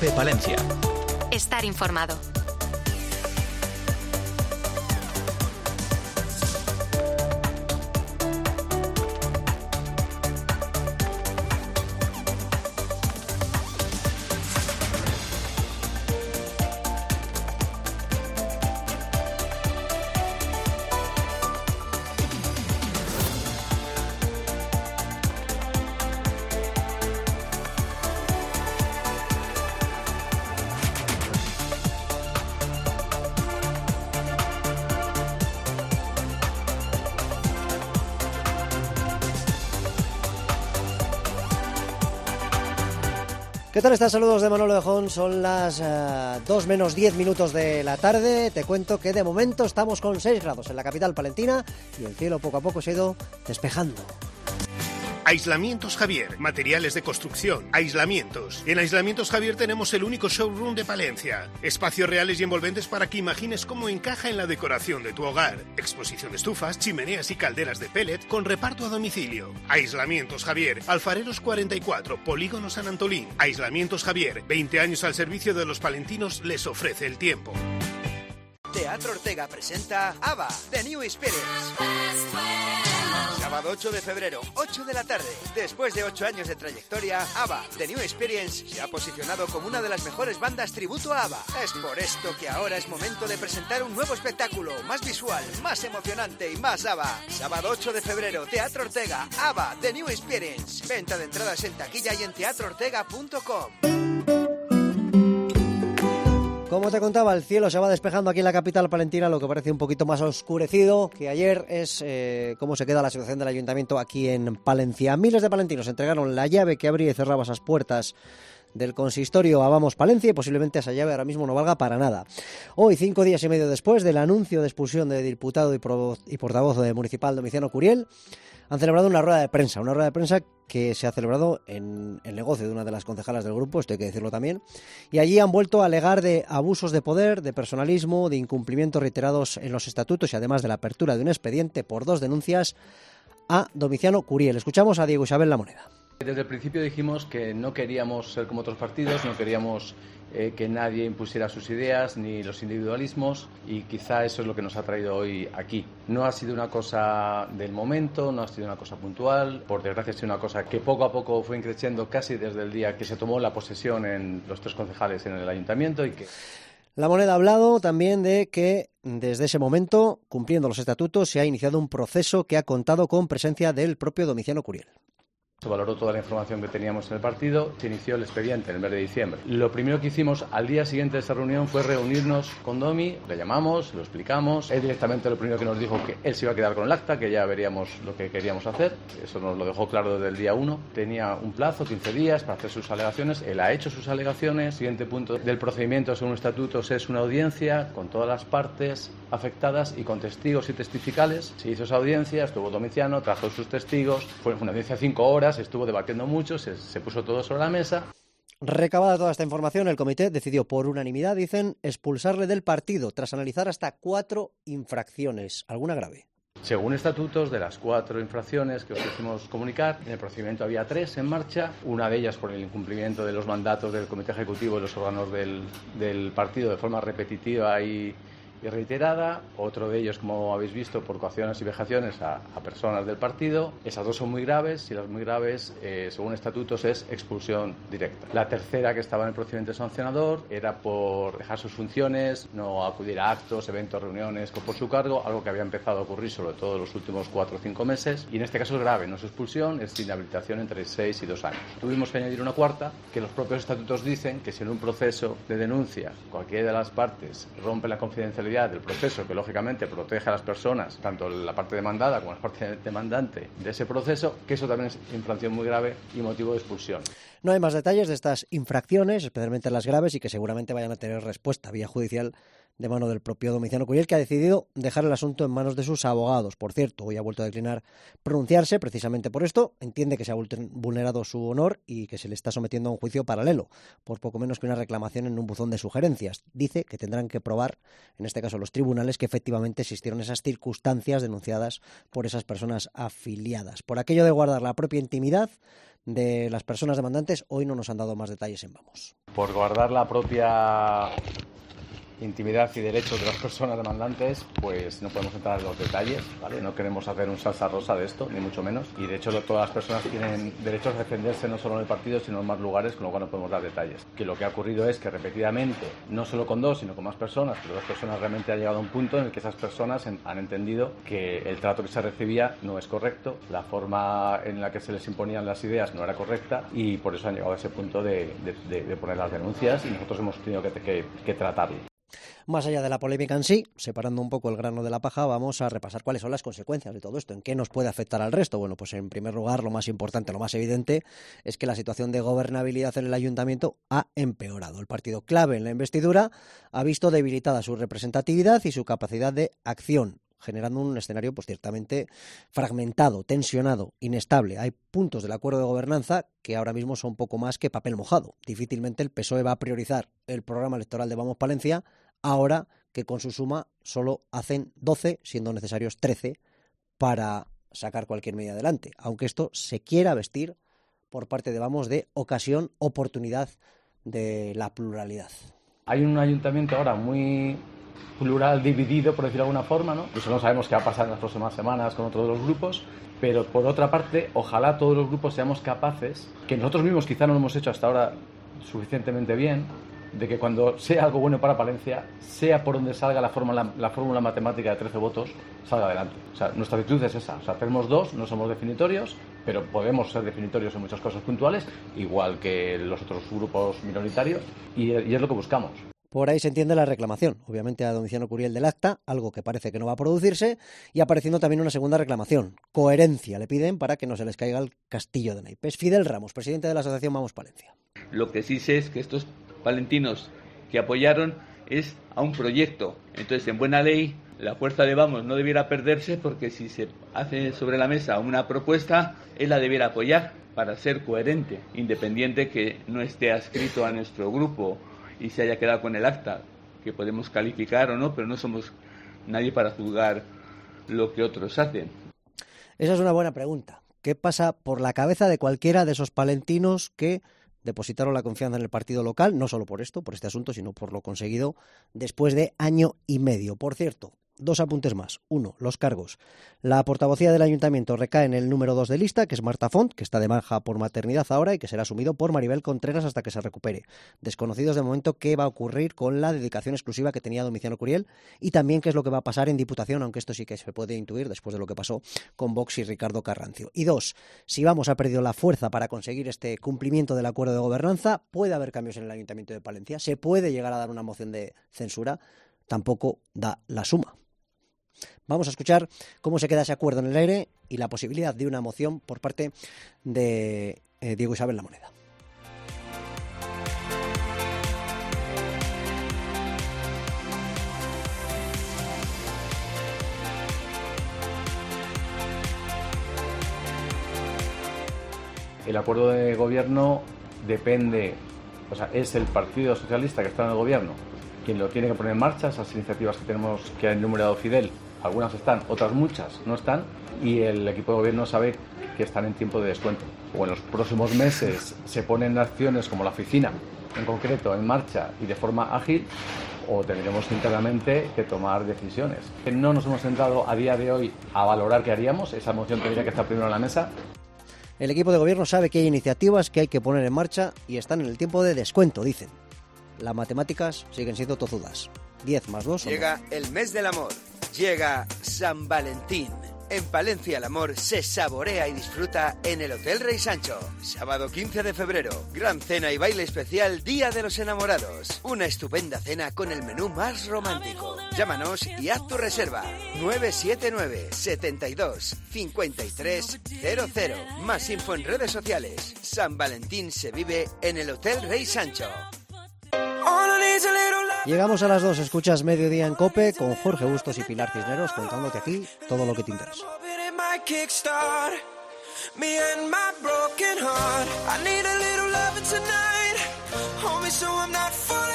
Cope Palencia. Estar informado. ¿Qué tal estás? Saludos de Manolo Lejón, son las 2 menos 10 minutos de la tarde. Te cuento que de momento estamos con 6 grados en la capital palentina y el cielo poco a poco se ha ido despejando. Aislamientos Javier, materiales de construcción, aislamientos. En Aislamientos Javier tenemos el único showroom de Palencia. Espacios reales y envolventes para que imagines cómo encaja en la decoración de tu hogar. Exposición de estufas, chimeneas y calderas de pellet con reparto a domicilio. Aislamientos Javier, Alfareros 44, Polígono San Antolín. Aislamientos Javier, 20 años al servicio de los palentinos, les ofrece el tiempo. Teatro Ortega presenta ABBA, The New Experience. Sábado 8 de febrero, 8 de la tarde. Después de 8 años de trayectoria, ABBA, The New Experience, se ha posicionado como una de las mejores bandas tributo a ABBA. Es por esto que ahora es momento de presentar un nuevo espectáculo, más visual, más emocionante y más ABBA. Sábado 8 de febrero, Teatro Ortega, ABBA, The New Experience. Venta de entradas en taquilla y en teatroortega.com. Como te contaba, el cielo se va despejando aquí en la capital palentina, lo que parece un poquito más oscurecido que ayer. Es cómo se queda la situación del ayuntamiento aquí en Palencia. Miles de palentinos entregaron la llave que abría y cerraba esas puertas del consistorio a Vamos Palencia y posiblemente esa llave ahora mismo no valga para nada. Hoy, 5 días y medio después del anuncio de expulsión del diputado y portavoz municipal Domiciano Curiel, han celebrado una rueda de prensa que se ha celebrado en el negocio de una de las concejalas del grupo, esto hay que decirlo también, y allí han vuelto a alegar de abusos de poder, de personalismo, de incumplimientos reiterados en los estatutos y además de la apertura de un expediente por 2 denuncias a Domiciano Curiel. Escuchamos a Diego Isabel La Moneda. Desde el principio dijimos que no queríamos ser como otros partidos, no queríamos que nadie impusiera sus ideas ni los individualismos, y quizá eso es lo que nos ha traído hoy aquí. No ha sido una cosa del momento, no ha sido una cosa puntual, por desgracia ha sido una cosa que poco a poco fue creciendo casi desde el día que se tomó la posesión en los 3 concejales en el ayuntamiento. Y que La Moneda ha hablado también de que desde ese momento, cumpliendo los estatutos, se ha iniciado un proceso que ha contado con presencia del propio Domiciano Curiel. Se valoró toda la información que teníamos en el partido, se inició el expediente en el mes de diciembre. Lo primero que hicimos al día siguiente de esta reunión fue reunirnos con Domi, le llamamos, lo explicamos. Él directamente lo primero que nos dijo que él se iba a quedar con el acta, que ya veríamos lo que queríamos hacer. Eso nos lo dejó claro desde el día 1. Tenía un plazo, 15 días, para hacer sus alegaciones. Él ha hecho sus alegaciones. Siguiente punto del procedimiento según estatutos es una audiencia con todas las partes afectadas y con testigos y testificales. Se hizo esa audiencia, estuvo Domiciano, trajo sus testigos. Fue una audiencia de 5 horas. Estuvo debatiendo mucho, se puso todo sobre la mesa. Recabada toda esta información, el comité decidió por unanimidad, dicen, expulsarle del partido tras analizar hasta 4 infracciones, alguna grave. Según estatutos, de las 4 infracciones que os quisimos comunicar, en el procedimiento había 3 en marcha, una de ellas por el incumplimiento de los mandatos del comité ejecutivo y los órganos del partido de forma repetitiva y reiterada, otro de ellos, como habéis visto, por coacciones y vejaciones a personas del partido. Esas 2 son muy graves y las muy graves, según estatutos, es expulsión directa. La tercera, que estaba en el procedimiento sancionador, era por dejar sus funciones, no acudir a actos, eventos, reuniones por su cargo, algo que había empezado a ocurrir sobre todo en los últimos 4 o 5 meses, y en este caso es grave, no es expulsión, es inhabilitación entre 6 y 2 años. Tuvimos que añadir una cuarta, que los propios estatutos dicen que si en un proceso de denuncia cualquiera de las partes rompe la confidencialidad del proceso, que lógicamente protege a las personas, tanto la parte demandada como la parte demandante de ese proceso, que eso también es infracción muy grave y motivo de expulsión. No hay más detalles de estas infracciones, especialmente las graves, y que seguramente vayan a tener respuesta vía judicial de mano del propio Domiciano Curiel, que ha decidido dejar el asunto en manos de sus abogados. Por cierto, hoy ha vuelto a declinar pronunciarse precisamente por esto. Entiende que se ha vulnerado su honor y que se le está sometiendo a un juicio paralelo, por poco menos que una reclamación en un buzón de sugerencias. Dice que tendrán que probar, en este caso los tribunales, que efectivamente existieron esas circunstancias denunciadas por esas personas afiliadas. Por aquello de guardar la propia intimidad de las personas demandantes, hoy no nos han dado más detalles en Vamos. Por guardar la propia intimidad y derechos de las personas demandantes, pues no podemos entrar en los detalles, ¿vale? No queremos hacer un salsa rosa de esto, ni mucho menos. Y de hecho todas las personas tienen derecho a defenderse no solo en el partido, sino en más lugares, con lo cual no podemos dar detalles. Que lo que ha ocurrido es que repetidamente, no solo con dos, sino con más personas, pero dos personas realmente han llegado a un punto en el que esas personas han entendido que el trato que se recibía no es correcto, la forma en la que se les imponían las ideas no era correcta y por eso han llegado a ese punto de poner las denuncias y nosotros hemos tenido que tratarlo. Más allá de la polémica en sí, separando un poco el grano de la paja, vamos a repasar cuáles son las consecuencias de todo esto, en qué nos puede afectar al resto. Bueno, pues en primer lugar, lo más importante, lo más evidente, es que la situación de gobernabilidad en el ayuntamiento ha empeorado. El partido clave en la investidura ha visto debilitada su representatividad y su capacidad de acción, generando un escenario pues ciertamente fragmentado, tensionado, inestable. Hay puntos del acuerdo de gobernanza que ahora mismo son poco más que papel mojado. Difícilmente el PSOE va a priorizar el programa electoral de Vamos Palencia, ahora que con su suma solo hacen 12, siendo necesarios 13, para sacar cualquier medida adelante. Aunque esto se quiera vestir por parte de Vamos de ocasión, oportunidad de la pluralidad. Hay un ayuntamiento ahora muy plural, dividido, por decirlo de alguna forma, ¿no? Eso no sabemos qué va a pasar en las próximas semanas con otros de los grupos, pero por otra parte, ojalá todos los grupos seamos capaces, que nosotros mismos quizá no lo hemos hecho hasta ahora suficientemente bien, de que cuando sea algo bueno para Palencia, sea por donde salga la fórmula matemática de 13 votos, salga adelante. O sea, nuestra actitud es esa. O sea, tenemos dos, no somos definitorios, pero podemos ser definitorios en muchas cosas puntuales, igual que los otros grupos minoritarios, y es lo que buscamos. Por ahí se entiende la reclamación, obviamente a Domiciano Curiel del acta, algo que parece que no va a producirse, y apareciendo también una segunda reclamación. Coherencia le piden para que no se les caiga el castillo de naipes. Fidel Ramos, presidente de la asociación Vamos Palencia. Lo que sí sé es que estos palentinos que apoyaron es a un proyecto. Entonces, en buena ley, la fuerza de Vamos no debiera perderse, porque si se hace sobre la mesa una propuesta, él la debiera apoyar para ser coherente, independiente que no esté adscrito a nuestro grupo y se haya quedado con el acta, que podemos calificar o no, pero no somos nadie para juzgar lo que otros hacen. Esa es una buena pregunta. ¿Qué pasa por la cabeza de cualquiera de esos palentinos que depositaron la confianza en el partido local, no solo por esto, por este asunto, sino por lo conseguido después de año y medio? Por cierto, dos apuntes más. Uno, los cargos. La portavocía del ayuntamiento recae en el número 2 de lista, que es Marta Font, que está de baja por maternidad ahora y que será asumido por Maribel Contreras hasta que se recupere. Desconocidos de momento qué va a ocurrir con la dedicación exclusiva que tenía Domiciano Curiel y también qué es lo que va a pasar en Diputación, aunque esto sí que se puede intuir después de lo que pasó con Vox y Ricardo Carrancio. Y dos, si Vamos ha perdido la fuerza para conseguir este cumplimiento del acuerdo de gobernanza, puede haber cambios en el Ayuntamiento de Palencia, se puede llegar a dar una moción de censura, tampoco da la suma. Vamos a escuchar cómo se queda ese acuerdo en el aire y la posibilidad de una moción por parte de Diego Isabel La Moneda. El acuerdo de gobierno depende, o sea, es el Partido Socialista que está en el gobierno quien lo tiene que poner en marcha. Esas iniciativas que tenemos, que ha enumerado Fidel, algunas están, otras muchas no están, y el equipo de gobierno sabe que están en tiempo de descuento. O en los próximos meses se ponen acciones como la oficina, en concreto, en marcha y de forma ágil, o tendremos internamente que tomar decisiones. No nos hemos sentado a día de hoy a valorar qué haríamos, esa moción tendría que estar primero en la mesa. El equipo de gobierno sabe que hay iniciativas que hay que poner en marcha y están en el tiempo de descuento, dicen. Las matemáticas siguen siendo tozudas. 10 más 2. Llega el mes del amor. Llega San Valentín. En Palencia el amor se saborea y disfruta en el Hotel Rey Sancho. Sábado 15 de febrero, gran cena y baile especial Día de los Enamorados. Una estupenda cena con el menú más romántico. Llámanos y haz tu reserva. 979 72 53 00. Más info en redes sociales. San Valentín se vive en el Hotel Rey Sancho. Llegamos a las 2, escuchas Mediodía en COPE con Jorge Bustos y Pilar Cisneros contándote aquí todo lo que te interesa. Me and my broken heart, I need a little loving tonight, homie, so I'm not falling